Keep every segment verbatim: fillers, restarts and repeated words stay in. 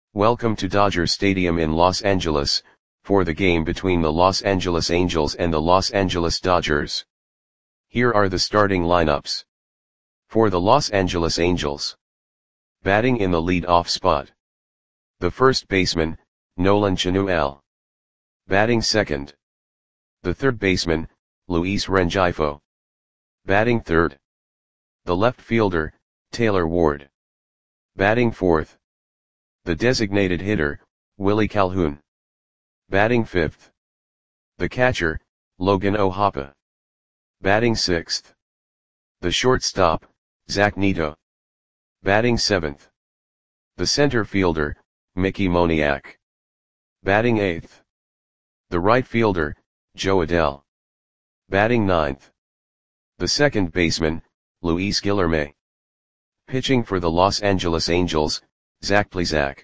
Welcome to Dodger Stadium in Los Angeles, for the game between the Los Angeles Angels and the Los Angeles Dodgers. Here are the starting lineups. For the Los Angeles Angels. Batting in the lead-off spot. The first baseman, Nolan Chanuel. Batting second. The third baseman, Luis Rengifo. Batting third. The left fielder, Taylor Ward. Batting fourth. The designated hitter, Willie Calhoun. Batting fifth. The catcher, Logan O'Hoppe. Batting sixth. The shortstop, Zach Neto. Batting seventh. The center fielder, Mickey Moniak. Batting eighth. The right fielder, Joe Adell. Batting ninth. The second baseman, Luis Guillorme. Pitching for the Los Angeles Angels, Zach Plesac.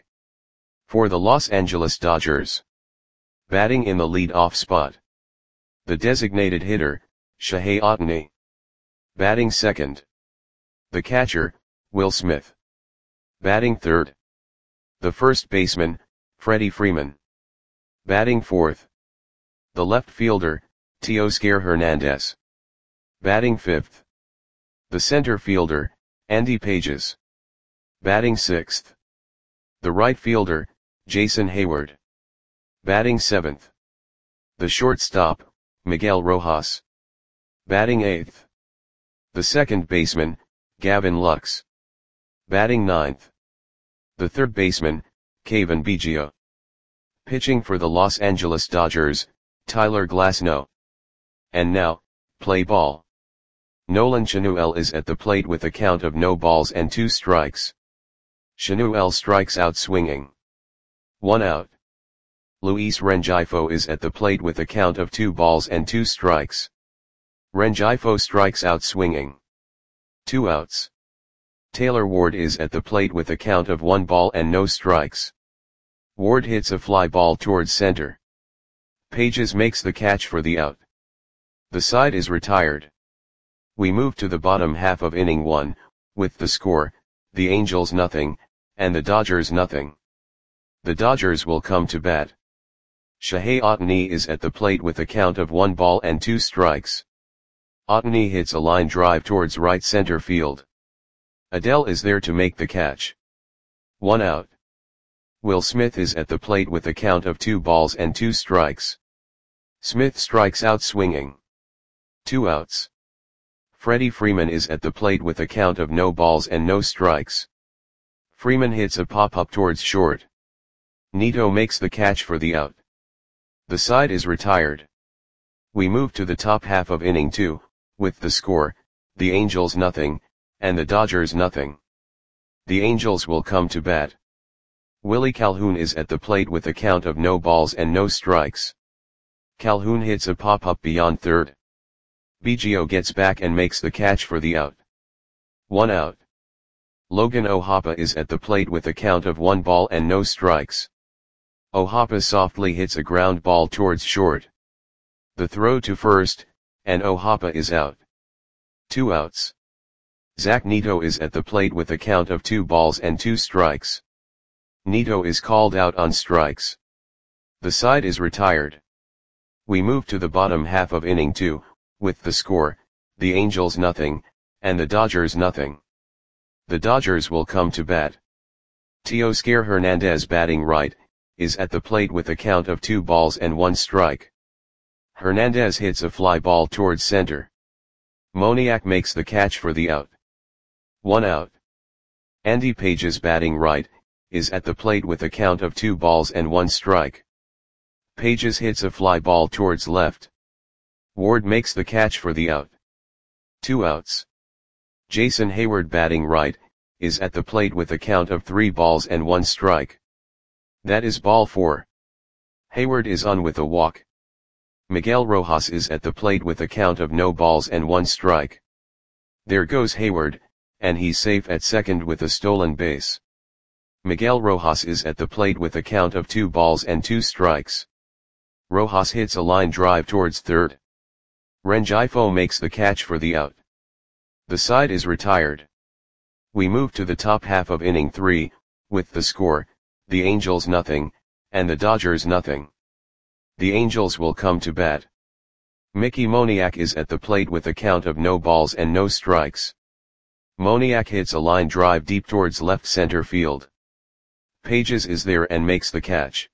For the Los Angeles Dodgers. Batting in the lead-off spot. The designated hitter, Shohei Ohtani. Batting second. The catcher, Will Smith. Batting third. The first baseman, Freddie Freeman. Batting fourth. The left fielder, Teoscar Hernandez. Batting fifth. The center fielder, Andy Pages. Batting sixth. The right fielder, Jason Hayward. Batting seventh. The shortstop, Miguel Rojas. Batting eighth. The second baseman, Gavin Lux. Batting ninth. The third baseman, Cavan Biggio. Pitching for the Los Angeles Dodgers, Tyler Glasnow. And now, play ball. Nolan Chanuel is at the plate with a count of no balls and two strikes. Chanuel strikes out swinging. One out. Luis Rengifo is at the plate with a count of two balls and two strikes. Rengifo strikes out swinging. Two outs. Taylor Ward is at the plate with a count of one ball and no strikes. Ward hits a fly ball towards center. Pages makes the catch for the out. The side is retired. We move to the bottom half of inning one, with the score, the Angels nothing, and the Dodgers nothing. The Dodgers will come to bat. Shohei Ohtani is at the plate with a count of one ball and two strikes. Ohtani hits a line drive towards right center field. Adell is there to make the catch. One out. Will Smith is at the plate with a count of two balls and two strikes. Smith strikes out swinging. Two outs. Freddie Freeman is at the plate with a count of no balls and no strikes. Freeman hits a pop-up towards short. Neto makes the catch for the out. The side is retired. We move to the top half of inning two, with the score, the Angels nothing, and the Dodgers nothing. The Angels will come to bat. Willie Calhoun is at the plate with a count of no balls and no strikes. Calhoun hits a pop-up beyond third. Biggio gets back and makes the catch for the out. One out. Logan O'Hoppe is at the plate with a count of one ball and no strikes. O'Hoppe softly hits a ground ball towards short. The throw to first, and O'Hoppe is out. Two outs. Zach Neto is at the plate with a count of two balls and two strikes. Neto is called out on strikes. The side is retired. We move to the bottom half of inning two, with the score, the Angels nothing, and the Dodgers nothing. The Dodgers will come to bat. Teoscar Hernandez batting right, is at the plate with a count of two balls and one strike. Hernandez hits a fly ball towards center. Moniak makes the catch for the out. One out. Andy Pages batting right, is at the plate with a count of two balls and one strike. Pages hits a fly ball towards left. Ward makes the catch for the out. Two outs. Jason Hayward batting right, is at the plate with a count of three balls and one strike. That is ball four. Hayward is on with a walk. Miguel Rojas is at the plate with a count of no balls and one strike. There goes Hayward, and he's safe at second with a stolen base. Miguel Rojas is at the plate with a count of two balls and two strikes. Rojas hits a line drive towards third. Rengifo makes the catch for the out. The side is retired. We move to the top half of inning three, with the score, the Angels nothing, and the Dodgers nothing. The Angels will come to bat. Mickey Moniak is at the plate with a count of no balls and no strikes. Moniak hits a line drive deep towards left center field. Pages is there and makes the catch.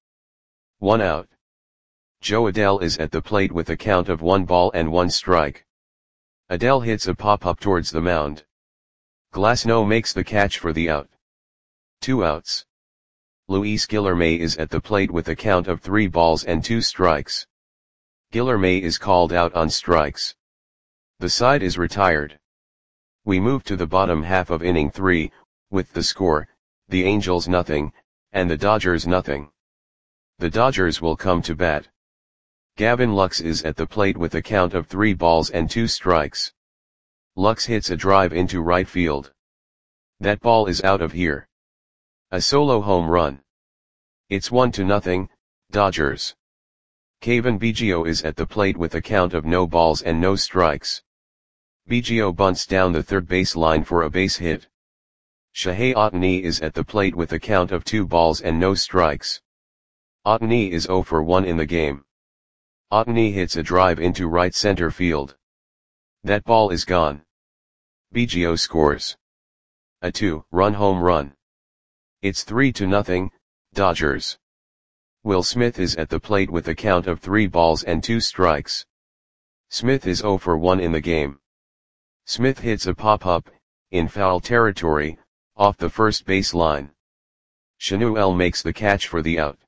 One out. Joe Adell is at the plate with a count of one ball and one strike. Adell hits a pop-up towards the mound. Glasnow makes the catch for the out. Two outs. Luis Guillorme is at the plate with a count of three balls and two strikes. Guillorme is called out on strikes. The side is retired. We move to the bottom half of inning three, with the score, the Angels nothing, and the Dodgers nothing. The Dodgers will come to bat. Gavin Lux is at the plate with a count of three balls and two strikes. Lux hits a drive into right field. That ball is out of here. A solo home run. It's one to nothing, Dodgers. Cavan Biggio is at the plate with a count of no balls and no strikes. Biggio bunts down the third base line for a base hit. Shohei Ohtani is at the plate with a count of two balls and no strikes. Ohtani is zero for one in the game. Ohtani hits a drive into right center field. That ball is gone. Biggio scores a two-run home run. It's three to nothing, Dodgers. Will Smith is at the plate with a count of three balls and two strikes. Smith is zero for one in the game. Smith hits a pop-up, in foul territory, off the first base line. Shanuel makes the catch for the out.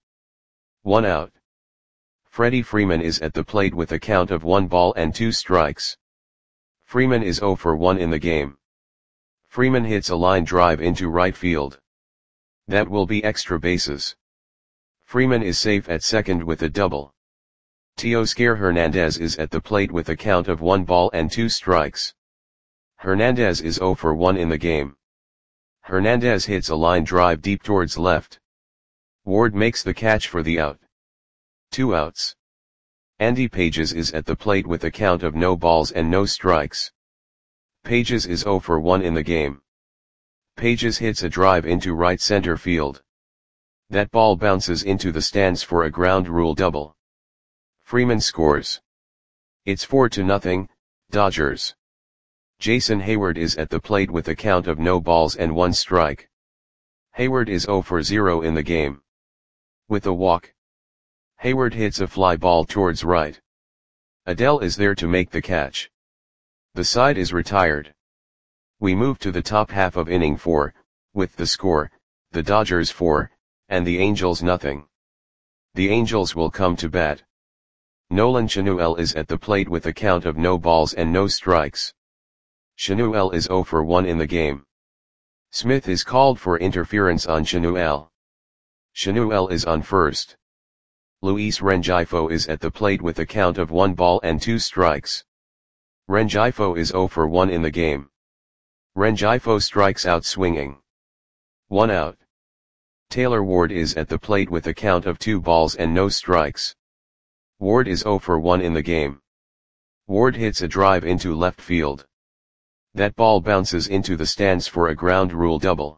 One out. Freddie Freeman is at the plate with a count of one ball and two strikes. Freeman is zero for one in the game. Freeman hits a line drive into right field. That will be extra bases. Freeman is safe at second with a double. Teoscar Hernandez is at the plate with a count of one ball and two strikes. Hernandez is zero for one in the game. Hernandez hits a line drive deep towards left. Ward makes the catch for the out. Two outs. Andy Pages is at the plate with a count of no balls and no strikes. Pages is zero for one in the game. Pages hits a drive into right center field. That ball bounces into the stands for a ground rule double. Freeman scores. It's four to nothing, Dodgers. Jason Hayward is at the plate with a count of no balls and one strike. Hayward is zero for zero in the game. With a walk. Hayward hits a fly ball towards right. Adell is there to make the catch. The side is retired. We move to the top half of inning four, with the score, the Dodgers four, and the Angels nothing. The Angels will come to bat. Nolan Shanuel is at the plate with a count of no balls and no strikes. Shanuel is zero for one in the game. Smith is called for interference on Shanuel. Shanuel is on first. Luis Rengifo is at the plate with a count of one ball and two strikes. Rengifo is zero for one in the game. Rengifo strikes out swinging. One out. Taylor Ward is at the plate with a count of two balls and no strikes. Ward is zero for one in the game. Ward hits a drive into left field. That ball bounces into the stands for a ground rule double.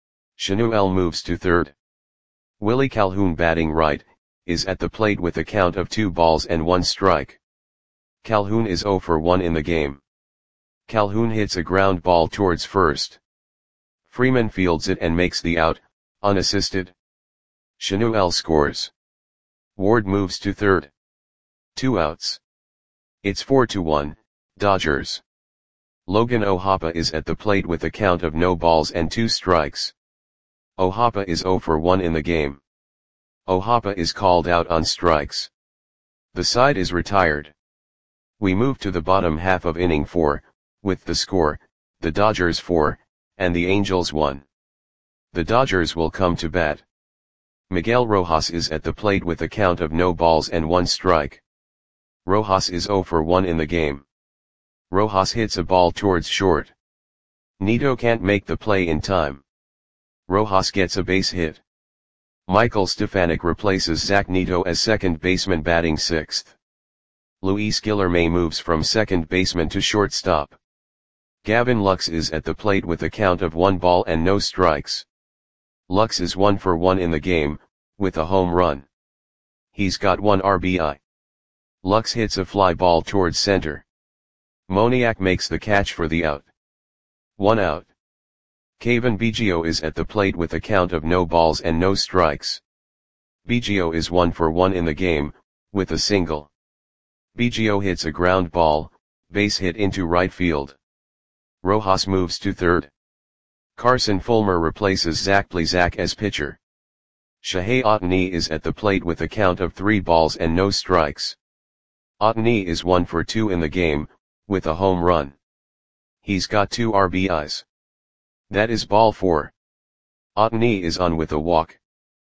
Shanuel moves to third. Willie Calhoun, batting right, is at the plate with a count of two balls and one strike. Calhoun is zero for one in the game. Calhoun hits a ground ball towards first. Freeman fields it and makes the out, unassisted. Shanuel scores. Ward moves to third. Two outs. It's four to one, Dodgers. Logan O'Hoppe is at the plate with a count of no balls and two strikes. O'Hoppe is zero for one in the game. O'Hoppe is called out on strikes. The side is retired. We move to the bottom half of inning four, with the score, the Dodgers four, and the Angels one. The Dodgers will come to bat. Miguel Rojas is at the plate with a count of no balls and one strike. Rojas is zero for one in the game. Rojas hits a ball towards short. Nito can't make the play in time. Rojas gets a base hit. Michael Stefanik replaces Zach Nito as second baseman, batting sixth. Luis Guillorme moves from second baseman to shortstop. Gavin Lux is at the plate with a count of one ball and no strikes. Lux is one for one in the game, with a home run. He's got one R B I. Lux hits a fly ball towards center. Moniak makes the catch for the out. One out. Kevin Biggio is at the plate with a count of no balls and no strikes. Biggio is one for one in the game, with a single. Biggio hits a ground ball, base hit into right field. Rojas moves to third. Carson Fulmer replaces Zach Plesac as pitcher. Shohei Ohtani is at the plate with a count of three balls and no strikes. Ohtani is one for two in the game, with a home run. He's got two R B Is. That is ball four. Ohtani is on with a walk.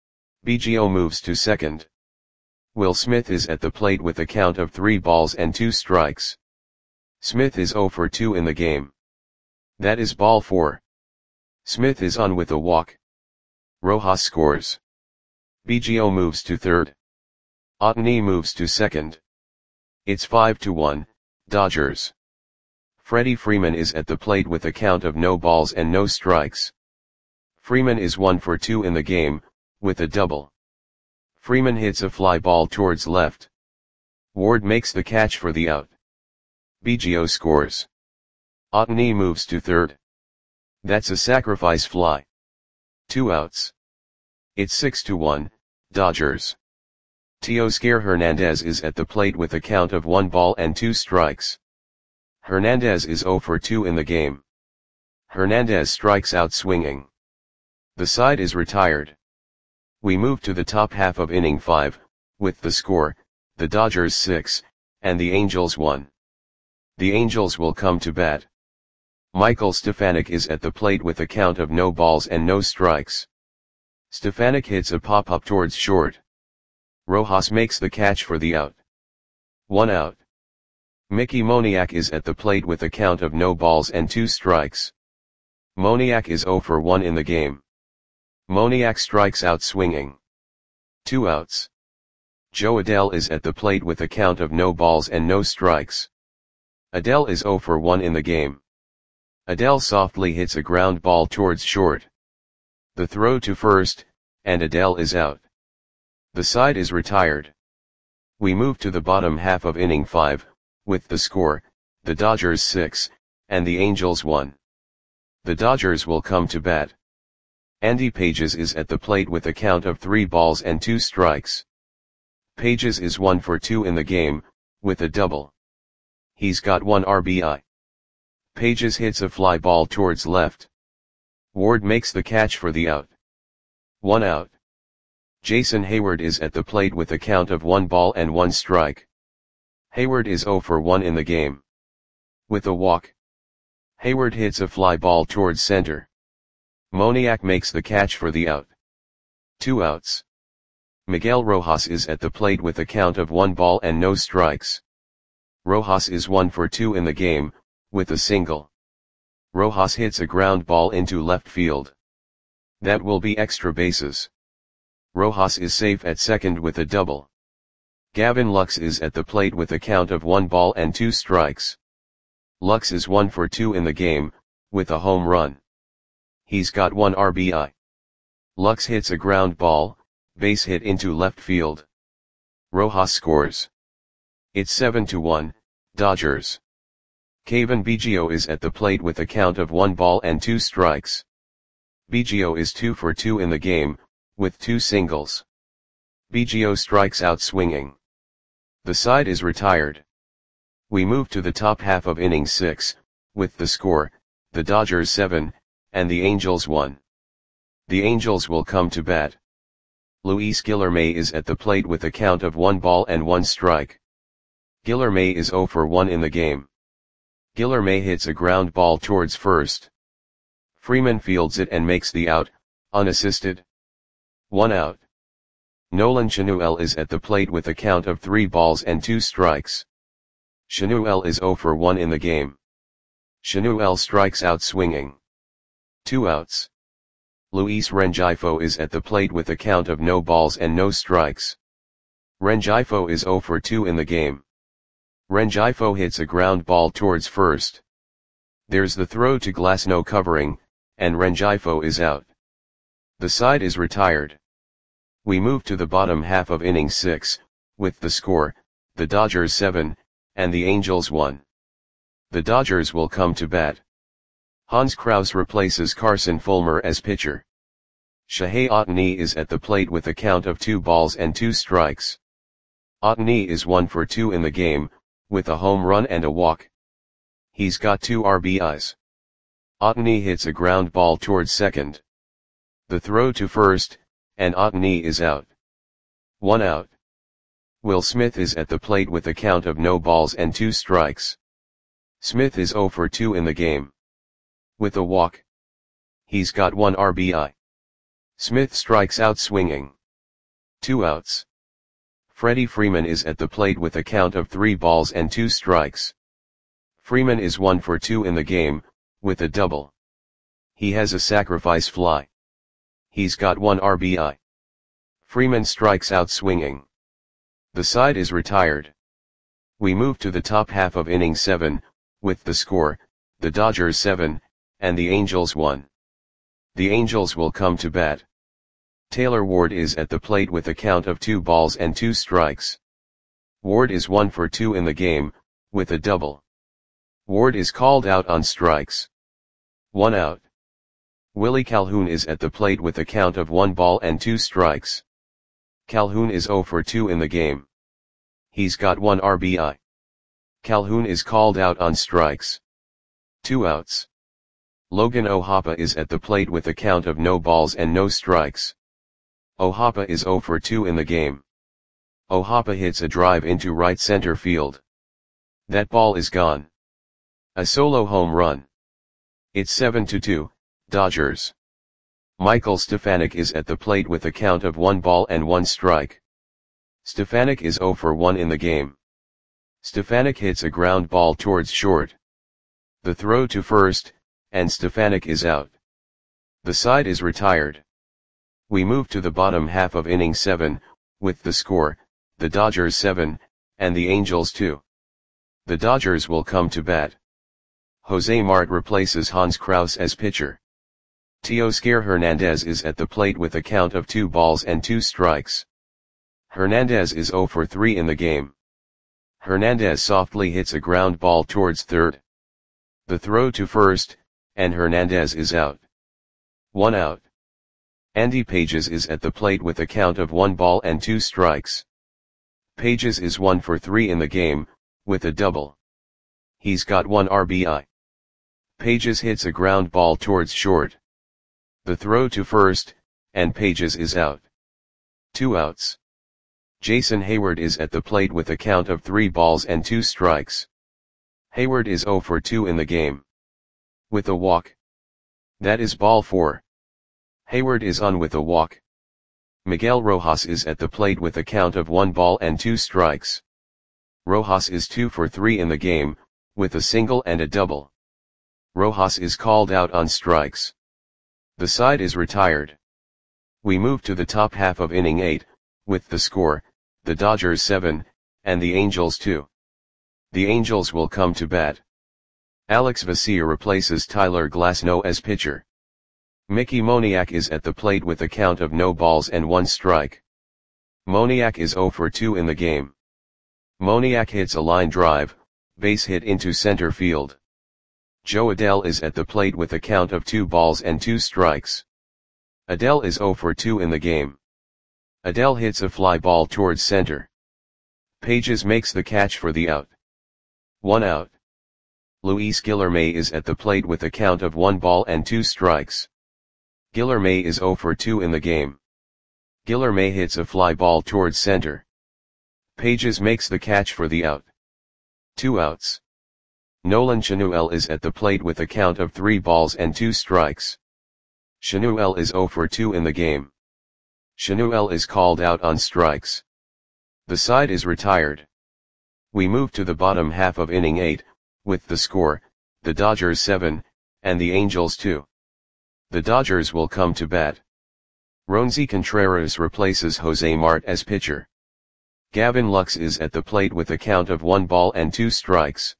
Biggio moves to second. Will Smith is at the plate with a count of three balls and two strikes. Smith is zero for two in the game. That is ball four. Smith is on with a walk. Rojas scores. Biggio moves to third. Ohtani moves to second. It's five to one, Dodgers. Freddie Freeman is at the plate with a count of no balls and no strikes. Freeman is one for two in the game, with a double. Freeman hits a fly ball towards left. Ward makes the catch for the out. Biggio scores. Ohtani moves to third. That's a sacrifice fly. Two outs. It's six to one, Dodgers. Teoscar Hernandez is at the plate with a count of one ball and two strikes. Hernandez is zero for two in the game. Hernandez strikes out swinging. The side is retired. We move to the top half of inning five, with the score, the Dodgers six, and the Angels one. The Angels will come to bat. Michael Stefanik is at the plate with a count of no balls and no strikes. Stefanik hits a pop-up towards short. Rojas makes the catch for the out. One out. Mickey Moniak is at the plate with a count of no balls and two strikes. Moniak is zero for one in the game. Moniak strikes out swinging. Two outs. Joe Adell is at the plate with a count of no balls and no strikes. Adell is zero for one in the game. Adell softly hits a ground ball towards short. The throw to first, and Adell is out. The side is retired. We move to the bottom half of inning five, with the score, the Dodgers six, and the Angels one. The Dodgers will come to bat. Andy Pages is at the plate with a count of three balls and two strikes. Pages is one for two in the game, with a double. He's got one R B I. Pages hits a fly ball towards left. Ward makes the catch for the out. One out. Jason Hayward is at the plate with a count of one ball and one strike. Hayward is zero for one in the game. With a walk. Hayward hits a fly ball towards center. Moniak makes the catch for the out. Two outs. Miguel Rojas is at the plate with a count of one ball and no strikes. Rojas is one for two in the game, with a single. Rojas hits a ground ball into left field. That will be extra bases. Rojas is safe at second with a double. Gavin Lux is at the plate with a count of one ball and two strikes. Lux is one for two in the game, with a home run. He's got one R B I. Lux hits a ground ball, base hit into left field. Rojas scores. It's seven to one, Dodgers. Kevin Biggio is at the plate with a count of one ball and two strikes. Biggio is two for two in the game, with two singles. Biggio strikes out swinging. The side is retired. We move to the top half of inning six, with the score, the Dodgers seven, and the Angels one. The Angels will come to bat. Luis Guillorme is at the plate with a count of one ball and one strike. Guillorme is zero for one in the game. Guillorme hits a ground ball towards first. Freeman fields it and makes the out, unassisted. One out. Nolan Chanuel is at the plate with a count of three balls and two strikes. Chanuel is zero for one in the game. Chanuel strikes out swinging. Two outs. Luis Rengifo is at the plate with a count of no balls and no strikes. Rengifo is zero for two in the game. Rengifo hits a ground ball towards first. There's the throw to Glasnow covering, and Rengifo is out. The side is retired. We move to the bottom half of inning six, with the score, the Dodgers seven, and the Angels one. The Dodgers will come to bat. Hans Kraus replaces Carson Fulmer as pitcher. Shohei Ohtani is at the plate with a count of two balls and two strikes. Ohtani is one for two in the game, with a home run and a walk. He's got two R B Is. Ohtani hits a ground ball towards second. The throw to first, and Ohtani is out. One out. Will Smith is at the plate with a count of no balls and two strikes. Smith is zero for two in the game. With a walk. He's got one R B I. Smith strikes out swinging. Two outs. Freddie Freeman is at the plate with a count of three balls and two strikes. Freeman is one for two in the game, with a double. He has a sacrifice fly. He's got one R B I. Freeman strikes out swinging. The side is retired. We move to the top half of inning seven, with the score, the Dodgers seven, and the Angels one. The Angels will come to bat. Taylor Ward is at the plate with a count of two balls and two strikes. Ward is one for two in the game, with a double. Ward is called out on strikes. One out. Willie Calhoun is at the plate with a count of one ball and two strikes. Calhoun is zero for two in the game. He's got one R B I. Calhoun is called out on strikes. Two outs. Logan O'Hoppe is at the plate with a count of no balls and no strikes. O'Hoppe is zero for two in the game. O'Hoppe hits a drive into right center field. That ball is gone. A solo home run. It's seven to two, Dodgers. Michael Stefanik is at the plate with a count of one ball and one strike. Stefanik is zero for one in the game. Stefanik hits a ground ball towards short. The throw to first, and Stefanik is out. The side is retired. We move to the bottom half of inning seven, with the score, the Dodgers seven, and the Angels two. The Dodgers will come to bat. Jose Marte replaces Hans Kraus as pitcher. Teoscar Hernandez is at the plate with a count of two balls and two strikes. Hernandez is zero for three in the game. Hernandez softly hits a ground ball towards third. The throw to first, and Hernandez is out. One out. Andy Pages is at the plate with a count of one ball and two strikes. Pages is one for three in the game, with a double. He's got one R B I. Pages hits a ground ball towards short. The throw to first, and Pages is out. Two outs. Jason Hayward is at the plate with a count of three balls and two strikes. Hayward is zero for two in the game. With a walk. That is ball four. Hayward is on with a walk. Miguel Rojas is at the plate with a count of one ball and two strikes. Rojas is two for three in the game, with a single and a double. Rojas is called out on strikes. The side is retired. We move to the top half of inning eight, with the score, the Dodgers seven, and the Angels two. The Angels will come to bat. Alex Vesia replaces Tyler Glasnow as pitcher. Mickey Moniak is at the plate with a count of no balls and one strike. Moniak is zero for two in the game. Moniak hits a line drive, base hit into center field. Joe Adell is at the plate with a count of two balls and two strikes. Adell is zero for two in the game. Adell hits a fly ball towards center. Pages makes the catch for the out. One out. Luis Guillorme is at the plate with a count of one ball and two strikes. Guillorme is zero for two in the game. Guillorme hits a fly ball towards center. Pages makes the catch for the out. Two outs. Nolan Chanuel is at the plate with a count of three balls and two strikes. Chanuel is zero for two in the game. Chanuel is called out on strikes. The side is retired. We move to the bottom half of inning eight, with the score, the Dodgers seven, and the Angels two. The Dodgers will come to bat. Roansy Contreras replaces Jose Marte as pitcher. Gavin Lux is at the plate with a count of one ball and two strikes.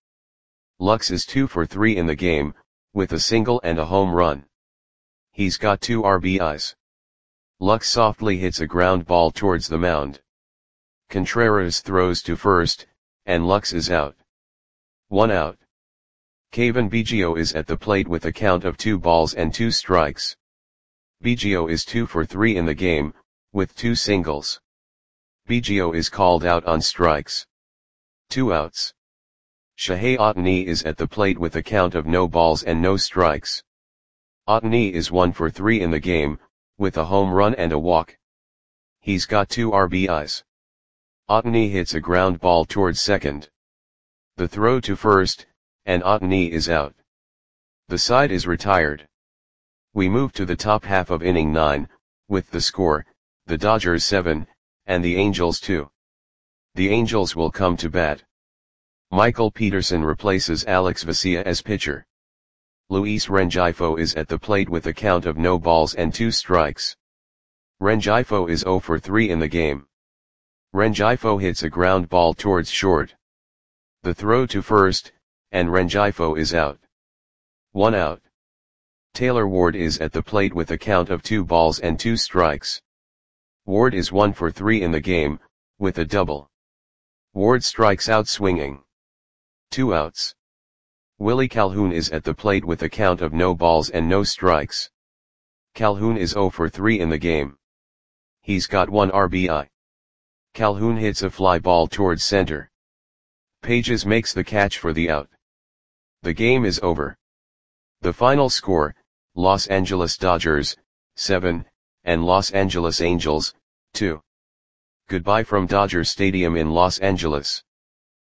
Lux is two for three in the game, with a single and a home run. He's got two R B Is. Lux softly hits a ground ball towards the mound. Contreras throws to first, and Lux is out. One out. Cavan Biggio is at the plate with a count of two balls and two strikes. Biggio is two for three in the game, with two singles. Biggio is called out on strikes. Two outs. Shohei Ohtani is at the plate with a count of no balls and no strikes. Ohtani is one for three in the game, with a home run and a walk. He's got two R B Is. Ohtani hits a ground ball towards second. The throw to first, and Ohtani is out. The side is retired. We move to the top half of inning nine, with the score, the Dodgers seven, and the Angels two. The Angels will come to bat. Michael Peterson replaces Alex Vesia as pitcher. Luis Rengifo is at the plate with a count of no balls and two strikes. Rengifo is zero for three in the game. Rengifo hits a ground ball towards short. The throw to first, and Rengifo is out. One out. Taylor Ward is at the plate with a count of two balls and two strikes. Ward is one for three in the game, with a double. Ward strikes out swinging. Two outs. Willie Calhoun is at the plate with a count of no balls and no strikes. Calhoun is zero for three in the game. He's got one R B I. Calhoun hits a fly ball towards center. Pages makes the catch for the out. The game is over. The final score, Los Angeles Dodgers, seven, and Los Angeles Angels, two. Goodbye from Dodger Stadium in Los Angeles.